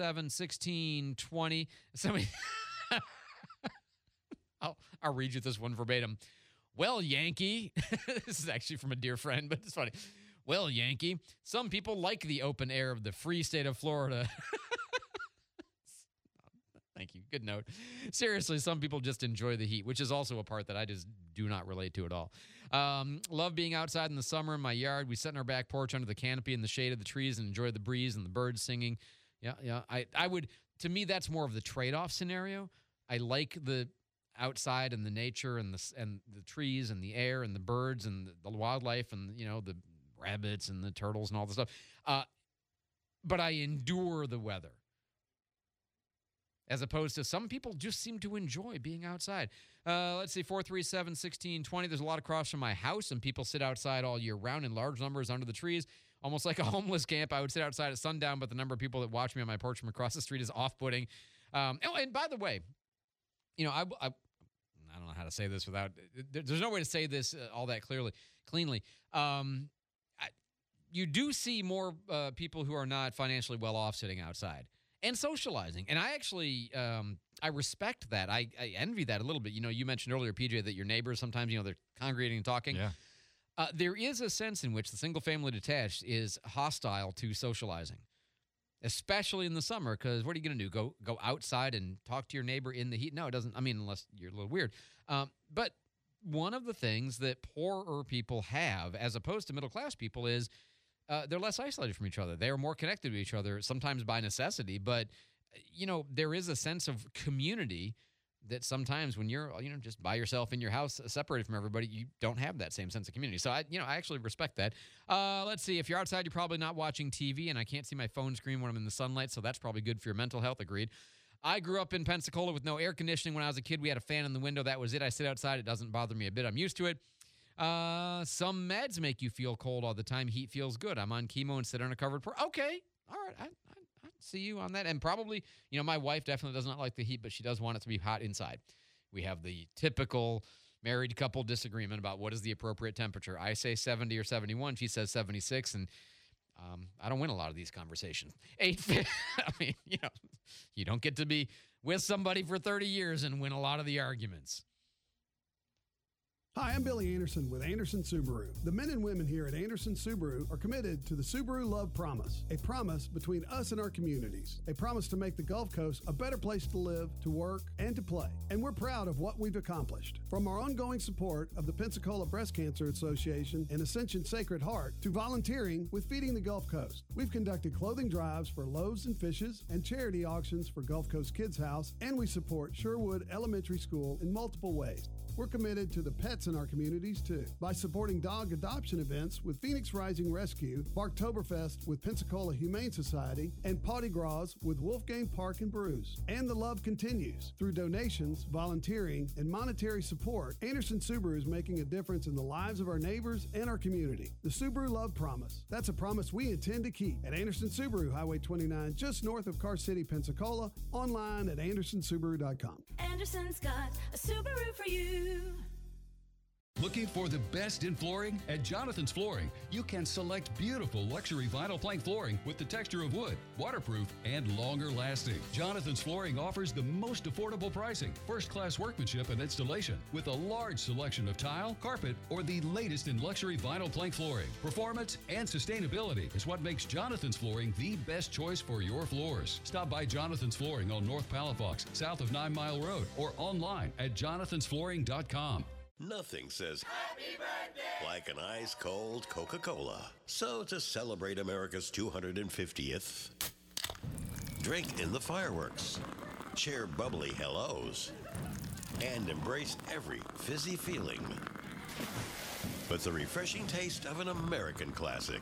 [SPEAKER 5] 437-1620. Somebody, I'll read you this one verbatim. Well, Yankee, this is actually from a dear friend, but it's funny. Well, Yankee, some people like the open air of the free state of Florida. Thank you. Good note. Seriously, some people just enjoy the heat, which is also a part that I just do not relate to at all. Love being outside in the summer in my yard. We sit on our back porch under the canopy in the shade of the trees and enjoy the breeze and the birds singing. Yeah. I would, to me, that's more of the trade-off scenario. I like outside and the nature and the trees and the air and the birds and the wildlife and, the rabbits and the turtles and all the stuff. But I endure the weather. As opposed to some people just seem to enjoy being outside. Let's see, 437-1620. There's a lot across from my house, and people sit outside all year round in large numbers under the trees, almost like a homeless camp. I would sit outside at sundown, but the number of people that watch me on my porch from across the street is off-putting. And by the way, I don't know how to say this without. There's no way to say this all that cleanly. You do see more people who are not financially well off sitting outside and socializing. And I actually, I respect that. I envy that a little bit. You mentioned earlier, PJ, that your neighbors sometimes, they're congregating and talking.
[SPEAKER 7] Yeah.
[SPEAKER 5] There is a sense in which the single-family detached is hostile to socializing, especially in the summer, because what are you going to do? Go outside and talk to your neighbor in the heat? No, it doesn't. I mean, unless you're a little weird. But one of the things that poorer people have, as opposed to middle-class people, is they're less isolated from each other. They are more connected to each other, sometimes by necessity. But, there is a sense of community that sometimes when you're, just by yourself in your house, separated from everybody, you don't have that same sense of community. So, I actually respect that. Let's see. If you're outside, you're probably not watching TV, and I can't see my phone screen when I'm in the sunlight, so that's probably good for your mental health. Agreed. I grew up in Pensacola with no air conditioning. When I was a kid, we had a fan in the window. That was it. I sit outside. It doesn't bother me a bit. I'm used to it. Some meds make you feel cold all the time. Heat feels good. I'm on chemo and sit on a covered porch. Okay. All right. I see you on that. And probably, my wife definitely does not like the heat, but she does want it to be hot inside. We have the typical married couple disagreement about what is the appropriate temperature. I say 70 or 71. She says 76. And I don't win a lot of these conversations. I mean, you don't get to be with somebody for 30 years and win a lot of the arguments.
[SPEAKER 8] Hi, I'm Billy Anderson with Anderson Subaru. The men and women here at Anderson Subaru are committed to the Subaru Love Promise, a promise between us and our communities, a promise to make the Gulf Coast a better place to live, to work, and to play. And we're proud of what we've accomplished. From our ongoing support of the Pensacola Breast Cancer Association and Ascension Sacred Heart to volunteering with Feeding the Gulf Coast. We've conducted clothing drives for Loaves and Fishes and charity auctions for Gulf Coast Kids House, and we support Sherwood Elementary School in multiple ways. We're committed to the pets in our communities, too, by supporting dog adoption events with Phoenix Rising Rescue, Barktoberfest with Pensacola Humane Society, and Potty Gras with Wolfgang Park and Brews. And the love continues. Through donations, volunteering, and monetary support, Anderson Subaru is making a difference in the lives of our neighbors and our community. The Subaru Love Promise. That's a promise we intend to keep at Anderson Subaru, Highway 29, just north of Car City, Pensacola, online at andersonsubaru.com.
[SPEAKER 9] Anderson's got a Subaru for you.
[SPEAKER 10] Looking for the best in flooring? At Jonathan's Flooring, you can select beautiful luxury vinyl plank flooring with the texture of wood, waterproof, and longer lasting. Jonathan's Flooring offers the most affordable pricing, first-class workmanship and installation, with a large selection of tile, carpet, or the latest in luxury vinyl plank flooring. Performance and sustainability is what makes Jonathan's Flooring the best choice for your floors. Stop by Jonathan's Flooring on North Palafox, south of 9 Mile Road, or online at jonathansflooring.com.
[SPEAKER 11] Nothing says happy birthday like an ice-cold Coca-Cola. So to celebrate America's 250th, drink in the fireworks, share bubbly hellos, and embrace every fizzy feeling with the refreshing taste of an American classic.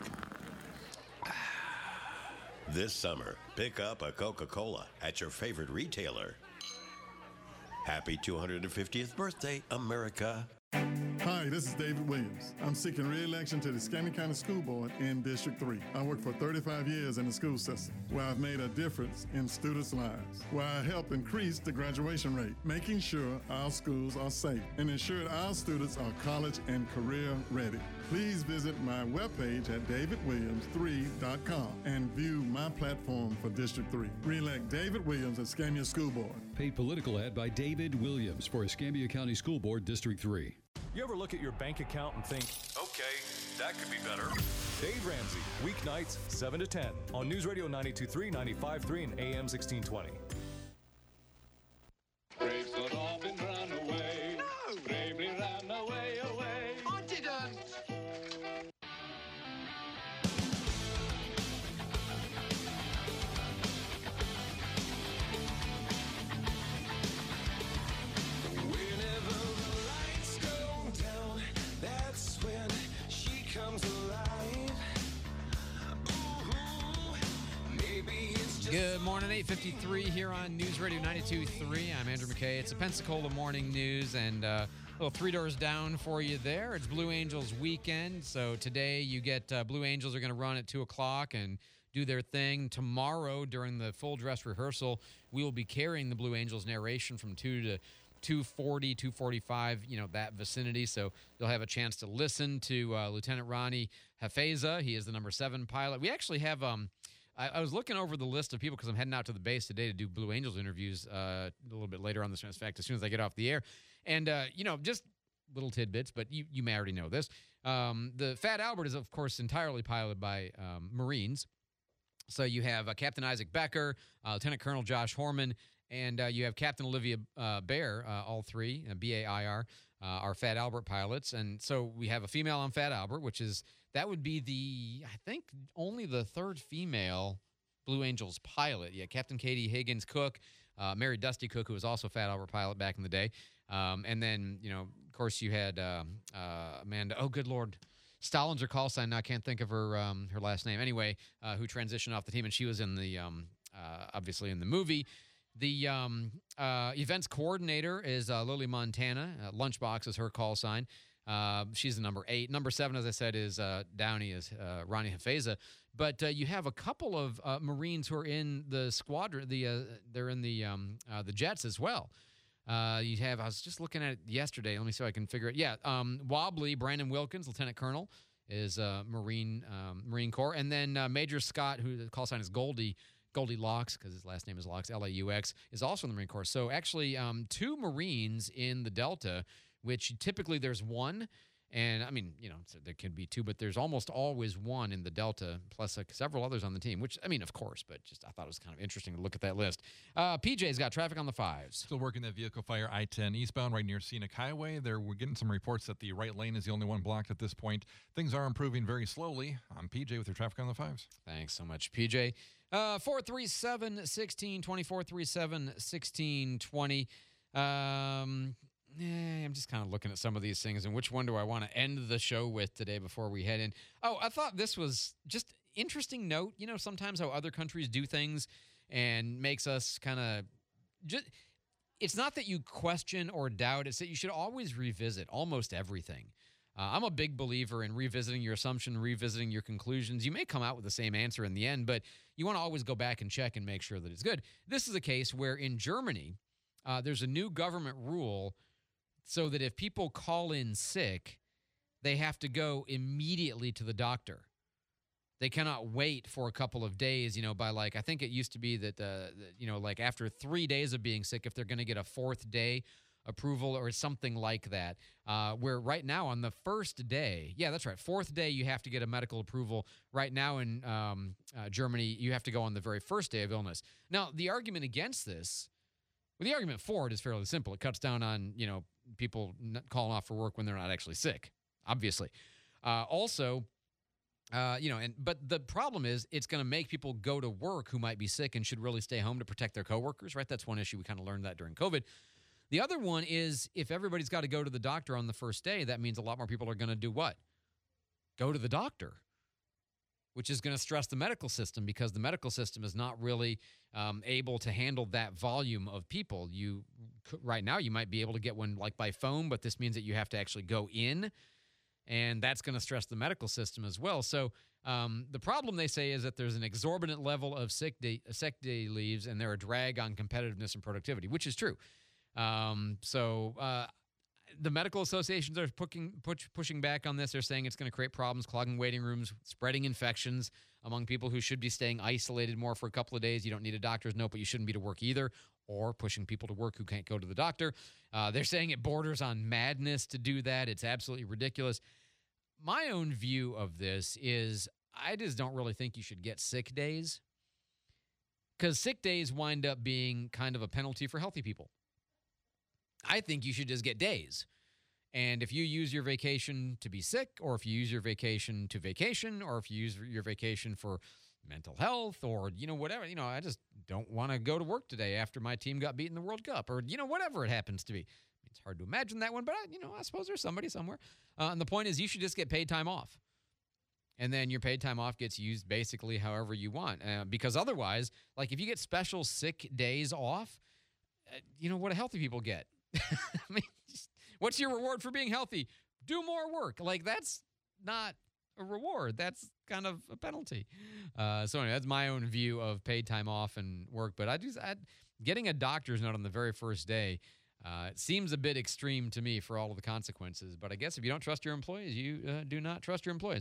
[SPEAKER 11] This summer, pick up a Coca-Cola at your favorite retailer. Happy 250th birthday, America.
[SPEAKER 12] Hi, this is David Williams. I'm seeking re-election to the Escambia County School Board in District 3. I worked for 35 years in the school system, where I've made a difference in students' lives, where I help increase the graduation rate, making sure our schools are safe, and ensure our students are college and career ready. Please visit my webpage at davidwilliams3.com and view my platform for District 3. Re-elect David Williams at Escambia School Board.
[SPEAKER 10] Paid political ad by David Williams for Escambia County School Board, District 3.
[SPEAKER 1] You ever look at your bank account and think, okay, that could be better? Dave Ramsey, weeknights 7 to 10 on News Radio 92.3, 95.3, and AM 1620.
[SPEAKER 14] Braves don't often run away. No! Bravely ran away, away. I didn't! We're
[SPEAKER 5] morning, 8:53 here on News Radio 92.3. I'm Andrew McKay. It's a Pensacola Morning News, and a little three doors down for you there. It's Blue Angels weekend, so today you get Blue Angels are going to run at 2 o'clock and do their thing. Tomorrow, during the full dress rehearsal, we will be carrying the Blue Angels narration from 2 to 2:40, 2:45, that vicinity. So you'll have a chance to listen to Lieutenant Ronnie Hafeza. He is the number 7 pilot. We actually have I was looking over the list of people because I'm heading out to the base today to do Blue Angels interviews a little bit later on this. In fact, as soon as I get off the air. And, just little tidbits, but you may already know this. The Fat Albert is, of course, entirely piloted by Marines. So you have Captain Isaac Becker, Lieutenant Colonel Josh Horman, and you have Captain Olivia Bair, all three, B-A-I-R, are Fat Albert pilots. And so we have a female on Fat Albert, that would be I think, only the third female Blue Angels pilot. Yeah, Captain Katie Higgins Cook, Mary Dusty Cook, who was also Fat Albert pilot back in the day. And then, of course, you had Amanda, oh, good Lord, Stallings, her call sign, now I can't think of her last name. Anyway, who transitioned off the team, and she was in the, obviously in the movie. The events coordinator is Lily Montana. Lunchbox is her call sign. She's the number 8. Number 7, as I said, is Downey, is Ronnie Hafeza. But you have a couple of Marines who are in the squadron. They're in the jets as well. You have, I was just looking at it yesterday. Let me see if I can figure it. Yeah, Wobbly, Brandon Wilkins, Lieutenant Colonel, is Marine Corps. And then Major Scott, who the call sign is Goldie Laux, because his last name is Laux, L-A-U-X, is also in the Marine Corps. So actually 2 Marines in the Delta, which typically there's 1. And, I mean, so there could be 2, but there's almost always 1 in the Delta, plus several others on the team, which, I mean, of course, but just I thought it was kind of interesting to look at that list. PJ's got traffic on the 5s.
[SPEAKER 7] Still working that vehicle fire I-10 eastbound right near Scenic Highway. We're getting some reports that the right lane is the only one blocked at this point. Things are improving very slowly. I'm PJ with your traffic on the 5s.
[SPEAKER 5] Thanks so much, PJ. 437-1620, 437-1620. I'm just kind of looking at some of these things and which one do I want to end the show with today before we head in. Oh, I thought this was just interesting note. Sometimes how other countries do things and makes us kind of just, it's not that you question or doubt, it's that you should always revisit almost everything. I'm a big believer in revisiting your assumption, revisiting your conclusions. You may come out with the same answer in the end, but you want to always go back and check and make sure that it's good. This is a case where in Germany, there's a new government rule so that if people call in sick, they have to go immediately to the doctor. They cannot wait for a couple of days, by I think it used to be that, after 3 days of being sick, if they're going to get a 4th day approval or something like that, where right now on the first day, yeah, that's right, 4th day you have to get a medical approval. Right now in Germany, you have to go on the very first day of illness. Now, the argument against this, the argument for it is fairly simple. It cuts down on, people calling off for work when they're not actually sick, obviously. But the problem is it's going to make people go to work who might be sick and should really stay home to protect their coworkers, right? That's one issue. We kind of learned that during COVID. The other one is if everybody's got to go to the doctor on the first day, that means a lot more people are going to do what? Go to the doctor, which is going to stress the medical system because the medical system is not really able to handle that volume of people. Right now, you might be able to get one by phone, but this means that you have to actually go in, and that's going to stress the medical system as well. So the problem, they say, is that there's an exorbitant level of sick day leaves, and they're a drag on competitiveness and productivity, which is true. The medical associations are pushing back on this. They're saying it's going to create problems, clogging waiting rooms, spreading infections among people who should be staying isolated more for a couple of days. You don't need a doctor's note, but you shouldn't be to work either, or pushing people to work who can't go to the doctor. They're saying it borders on madness to do that. It's absolutely ridiculous. My own view of this is I just don't really think you should get sick days because sick days wind up being kind of a penalty for healthy people. I think you should just get days. And if you use your vacation to be sick, or if you use your vacation to vacation, or if you use your vacation for mental health or, whatever, I just don't want to go to work today after my team got beat in the World Cup or, whatever it happens to be. It's hard to imagine that one, but, I suppose there's somebody somewhere. And the point is you should just get paid time off. and then your paid time off gets used basically however you want. Because otherwise, like if you get special sick days off, what do healthy people get? I mean, what's your reward for being healthy? Do more work. Like, that's not a reward. That's kind of a penalty. So anyway, that's my own view of paid time off and work. But getting a doctor's note on the very first day it seems a bit extreme to me for all of the consequences. But I guess if you don't trust your employees, you do not trust your employees.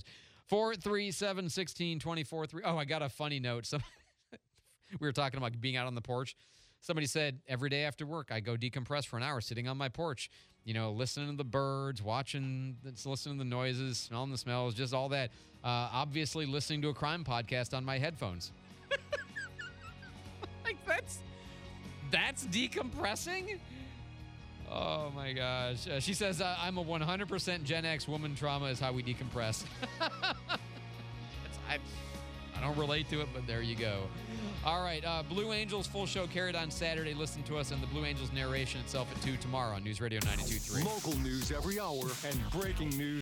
[SPEAKER 5] 437-1624. Oh, I got a funny note. We were talking about being out on the porch. Somebody said, every day after work, I go decompress for an hour sitting on my porch, listening to the birds, listening to the noises, smelling the smells, just all that. Obviously listening to a crime podcast on my headphones. Like, that's decompressing? Oh, my gosh. She says, I'm a 100% Gen X woman. Trauma is how we decompress. I don't relate to it, but there you go. All right, Blue Angels full show carried on Saturday. Listen to us and the Blue Angels narration itself at 2 tomorrow on News Radio 92.3.
[SPEAKER 1] Local news every hour and breaking news